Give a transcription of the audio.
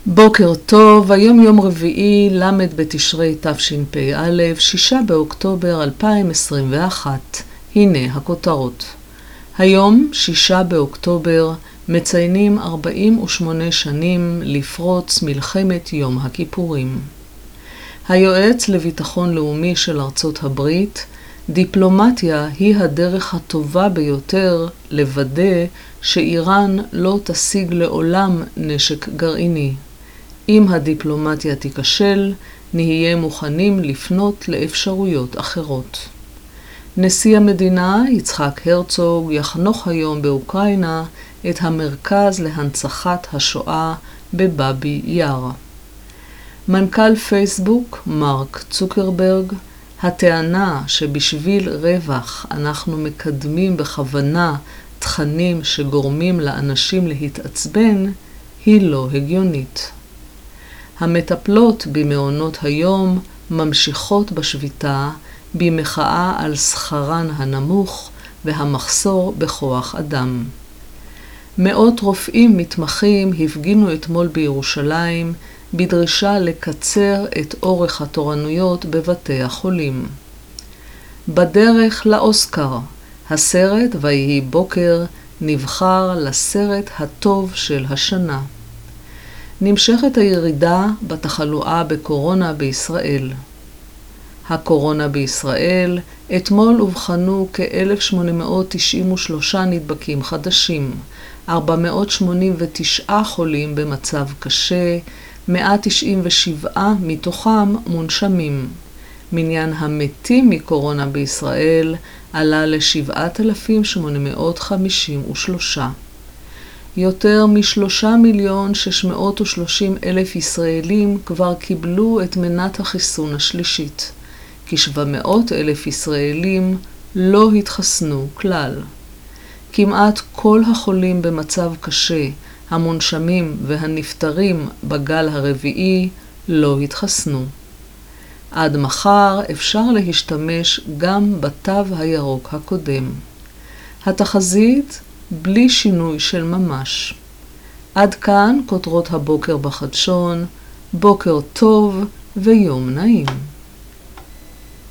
בוקר טוב, היום יום רביעי, למד בתשרי תשפ"א, 6 באוקטובר 2021. הנה הכותרות. היום, 6 באוקטובר, מציינים 48 שנים לפרוץ מלחמת יום הכיפורים. היועץ לביטחון לאומי של ארצות הברית, דיפלומטיה היא הדרך הטובה ביותר לוודא שאיראן לא תשיג לעולם נשק גרעיני. אם הדיפלומטיה תיכשל, נהיה מוכנים לפנות לאפשרויות אחרות. נשיא המדינה, יצחק הרצוג, יחנוך היום באוקראינה את המרכז להנצחת השואה בבאבי יאר. מנכ"ל פייסבוק, מרק צוקרברג, הטענה שבשביל רווח אנחנו מקדמים בכוונה תכנים שגורמים לאנשים להתעצבן, היא לא הגיונית. המטפלות במעונות היום ממשיכות בשביתה במחאה על שכרן הנמוך והמחסור בכוח אדם. מאות רופאים מתמחים הפגינו אתמול בירושלים בדרישה לקצר את אורך התורנויות בבתי החולים. בדרך לאוסקר, הסרט ויהי בוקר נבחר לסרט הטוב של השנה. נמשכת הירידה בתחלואה בקורונה בישראל. הקורונה בישראל, אתמול אובחנו כ-1,893 נדבקים חדשים, 489 חולים במצב קשה, 197 מתוכם מונשמים. מניין המתים מקורונה בישראל עלה ל-7,853. יותר מ3,630,000 ישראלים כבר קיבלו את מנת החיסון השלישית. כ-700,000 ישראלים לא התחסנו כלל. כמעט כל החולים במצב קשה, המונשמים והנפטרים בגל הרביעי לא התחסנו. עד מחר אפשר להשתמש גם בתו הירוק הקודם. התחזית בלי שינוי של ממש. עד כאן כותרות הבוקר בחדשון, בוקר טוב ויום נעים.